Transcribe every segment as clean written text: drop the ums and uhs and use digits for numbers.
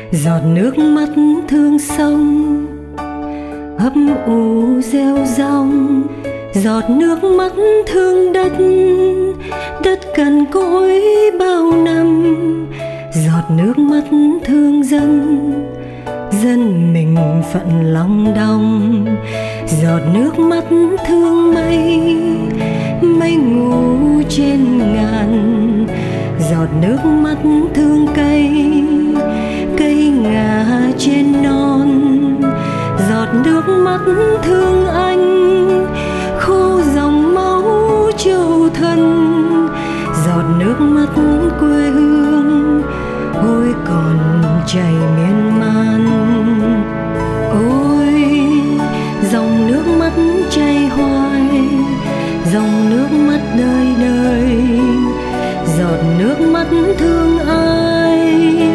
giọt nước mắt thương sông ấp ủ gieo rong, giọt nước mắt thương đất, đất cằn cỗi bao năm, giọt nước mắt thương dân, dân mình phận lòng đong, giọt nước mắt thương mây, mây ngủ trên ngàn, giọt nước mắt thương cây, cây ngả trên non, giọt nước mắt thương anh, khô dòng máu châu thân, giọt nước mắt quê hương ôi còn chảy miên man. Ôi dòng nước mắt chảy hoài, dòng nước mắt đời đời, giọt nước mắt thương ai.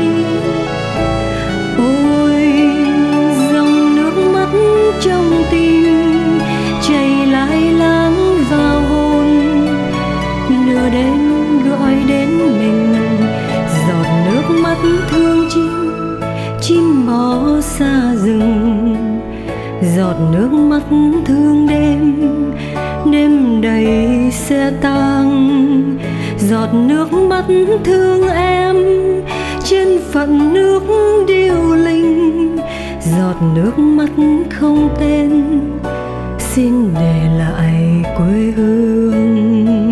Ôi dòng nước mắt trong tim chảy lai láng vào hồn, nửa đêm gọi đến mình, giọt nước mắt thương chim, chim bó xa rừng, giọt nước mắt thương đêm, đêm đầy xe tang, giọt nước mắt thương em, trên phận nước điêu linh, giọt nước mắt không tên, xin để lại quê hương.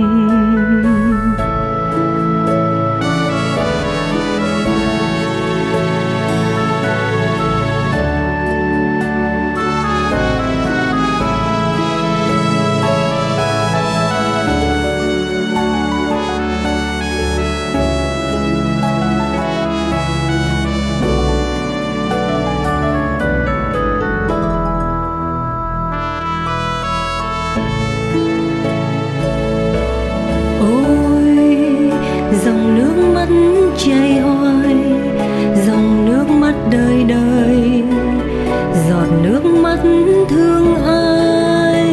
Dòng nước mắt chảy hoài, dòng nước mắt đời đời, giọt nước mắt thương ai.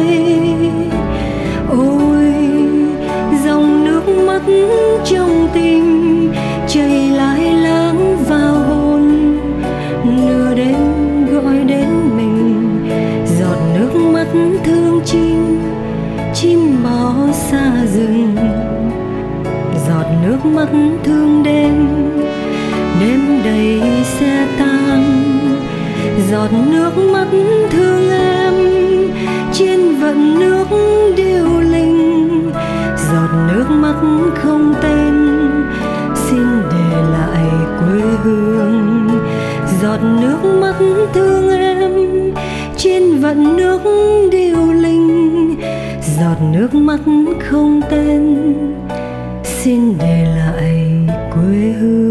Ôi dòng nước mắt trong tim chảy lai láng vào hồn, nửa đêm gọi đến mình, giọt nước mắt thương chim, chim bó xa rừng, giọt nước mắt thương đêm, đêm đầy xe tang, giọt nước mắt thương em, trên vận nước điêu linh, giọt nước mắt không tên, xin để lại quê hương, giọt nước mắt thương em, trên vận nước điêu linh, giọt nước mắt không tên, xin để lại quê hương.